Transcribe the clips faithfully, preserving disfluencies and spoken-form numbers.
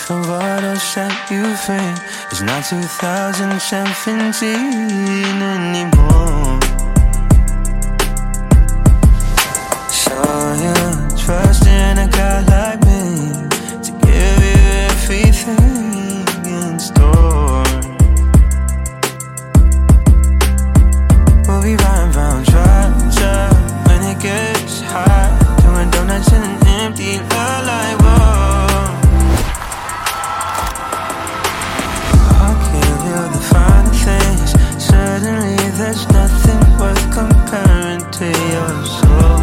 for what I'll set you free. It's not two thousand seventeen anymore. So you trust in a guy like me to give you everything in store. We'll be riding round Georgia when it gets hot, doing donuts in an empty lot like whoa. I'll give you the fine things. Suddenly there's nothing worth comparing to your soul.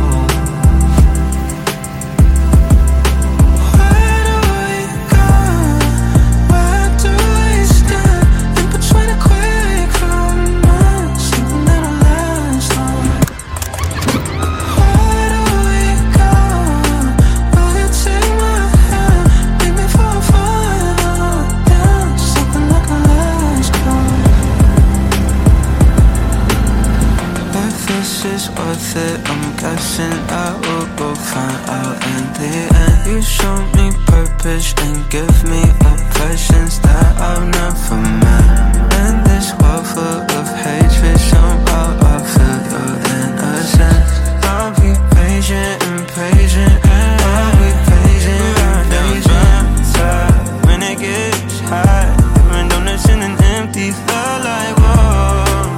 Is worth it, I'm guessing I will go find out in the end. You show me purpose and give me oppressions that I've never met. And this world full of hatred, somehow I feel your innocence. I'll be patient and patient, and I'll be patient and patient. When it gets hot, doing donuts in an empty felt like whoa.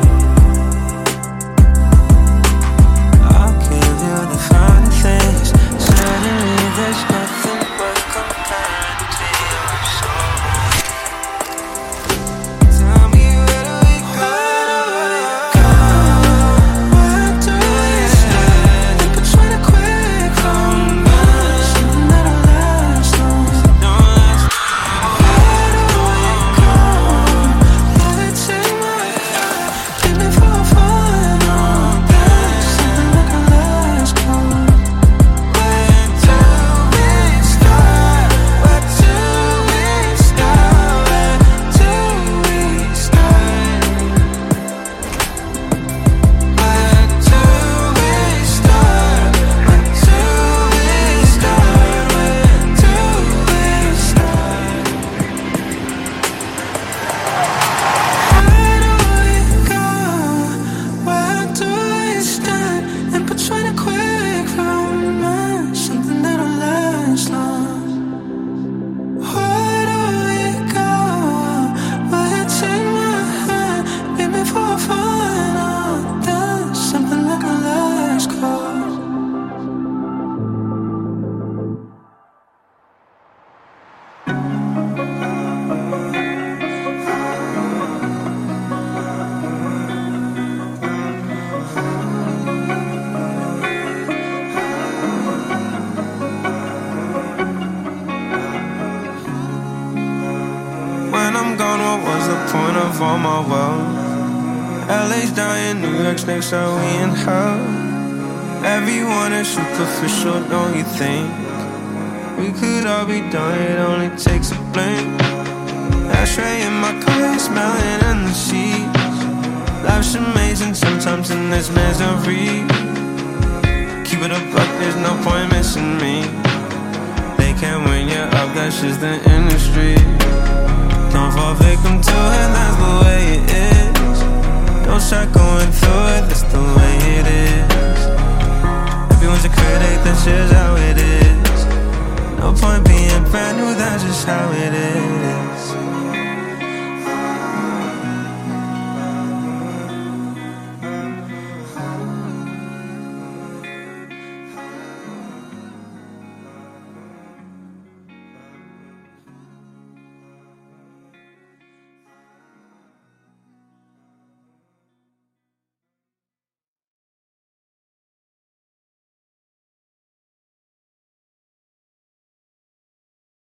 The fine things. Suddenly there's nothing but comparing to your soul. Tell me where do we go? Where do we start? In between a quick romance, something that'll last long. Where do we go? Will it take my hand? Take me for a final dance, something like a last. All my wealth. L A's dying, New York's next, are we in hell? Everyone is superficial, don't you think? We could all be done, it only takes a blink. Ashtray in my car, smelling in the sheets. Life's amazing sometimes in this misery. Keep it a buck, there's no point missing me. They can't win you up, that's just the industry. Don't fall victim to it, that's the way it is. Don't start going through it, that's the way it is. Everyone's a critic, that's just